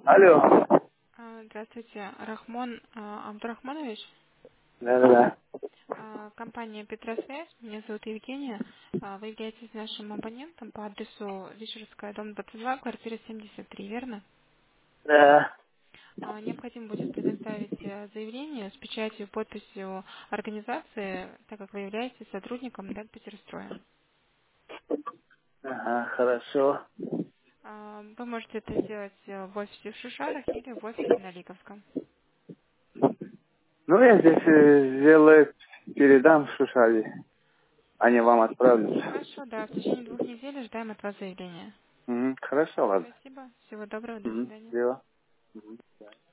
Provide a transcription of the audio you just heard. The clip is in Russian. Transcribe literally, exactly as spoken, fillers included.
Алло. А, Здравствуйте, Рахмон а, Абдурахманович. Да-да-да. А, Компания Петросвязь. Меня зовут Евгения. А, Вы являетесь нашим абонентом по адресу Вишерская, дом двадцать два, квартира семьдесят три, верно? Да. А, Необходимо будет предоставить э, заявление с печатью и подписью организации, так как вы являетесь сотрудником Дальпетерстроя. Ага, хорошо. А, Вы можете это сделать э, в офисе в Шушарах или в офисе на Лиговском. Ну, я здесь э, сделаю, передам в Шушале. Они вам отправят. Хорошо, да, в течение двух недель ждаем от вас заявления. Мгм, хорошо, ладно. Спасибо, всего доброго, до Мгм, свидания. дело.